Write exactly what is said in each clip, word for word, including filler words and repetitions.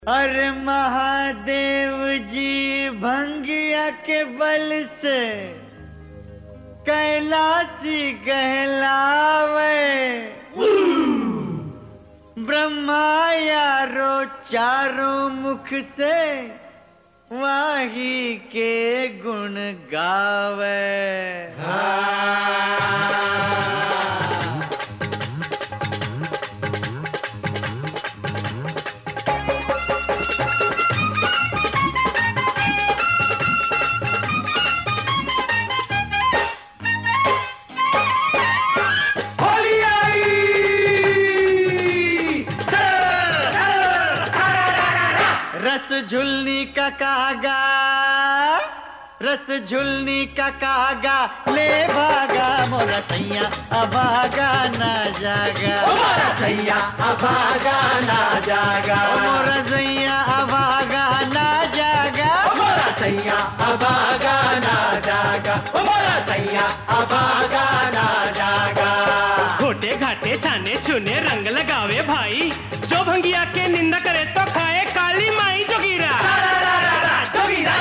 अरे महादेव जी भंगिया के बल से कैलाशी कहलावे, ब्रह्मा यारो चारों मुख से वाही के गुण गावे। रस झुलनी का कागा, रस झुलनी का कागा ले भागा, मोरा सैया अभागा ना जागा, मोरा सैया अभागा ना जागा, मोरा सैया अभागा ना जागा, मोरा सैया अभागा ना जागा, मोरा सैया अभागा ना जागा। घोटे घाटे छाने छूने रंग लगावे भाई, जो भंगिया के निंदा करे तो खाए काली माई जोगीरा। जोगीरा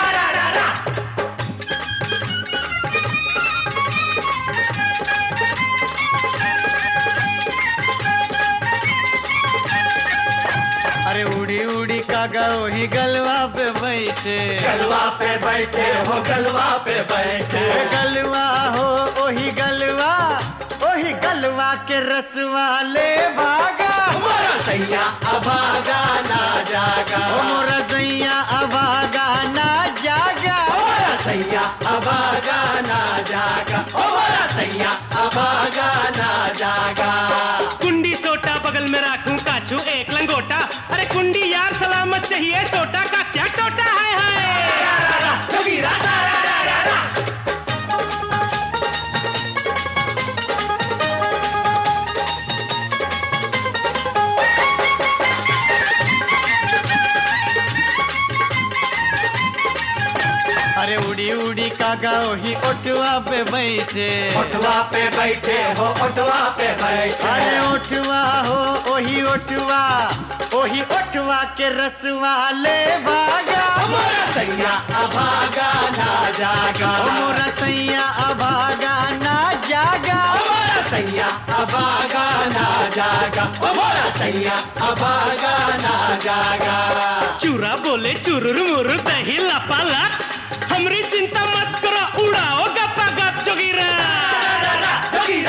अरे उड़ी उड़ी कागा वही गलवा पे बैठे, गलवा पे बैठे हो गलवा पे बैठे, गलवा हो वही गलवा, वही गलवा के रसवा ले भागा, मोरा सैया अभागा ना जागा, मोरा सैया अभागा ना जागा, मोरा सैया अभागा ना जागा, मोरा सैया अभागा ना जागा। कुंडी सोटा बगल में राखूं काछू एक लंगोटा, अरे कुंडी यार सलामत चाहिए, टोटा का क्या टोटा है, है। जोगीरा अरे उड़ी उड़ी कागा वही ओटवा पे बैठे, ओटवा पे बैठे हो ओटवा पे बैठे, अरे ओटवा हो वही ओटवा, वही ओटवा के रसवा ले भागा, मोरा सैया अभागा ना जागा, मोरा सैया अभागा ना जागा, मोरा सैया अभागा ना जागा, मोरा सैया अभागा ना जागा। चूरा बोले चुरुर मुरुर दही लपालक, हमरी चिंता मत करो उड़ाओ गप्पा गप जोगीरा। जोगीरा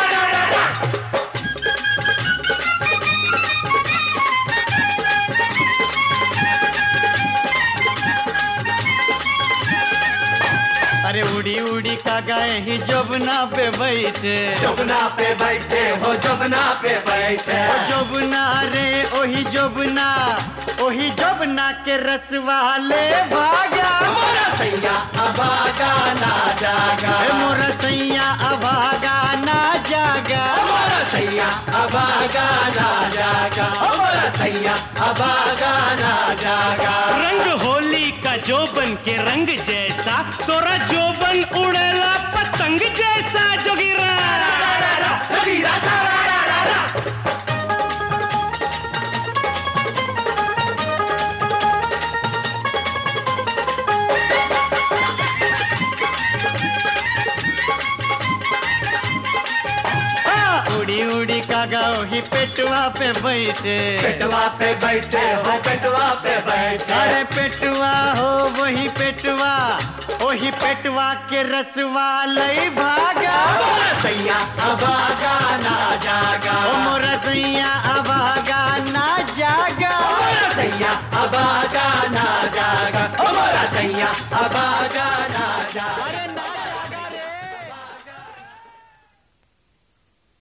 अरे उड़ी उड़ी कागा ही जोबना पे बैठे, जोबना पे बैठे हो जोबना पे बैठे, ओ जोबना रे ओही जोबना, ओही जोबना के रसवा ले भागा, मोरा सैया अभागा ना जागा, मोरा सैया अभागा ना जागा, मोरा सैया अभागा ना जागा, मोरा सैया अभागा ना जागा। रंग होली का जोबन के रंग जैसा, तोरा जोबन उड़ेला पतंग जैसा जोगीरा। जोगीरा उड़ी उड़ी कागा वही पेटवा पे बैठे, पेटवा पे बैठे हो पेटवा पे बैठे, अरे पेटवा हो वही पेटवा, वही पेटवा के रसवा ले भागा, मोरा सैया अभागा ना जागा, मोरा सैया अभागा ना जागा, मोरा सैया अभागा ना जागा, मोरा सैया अभागा ना जागा।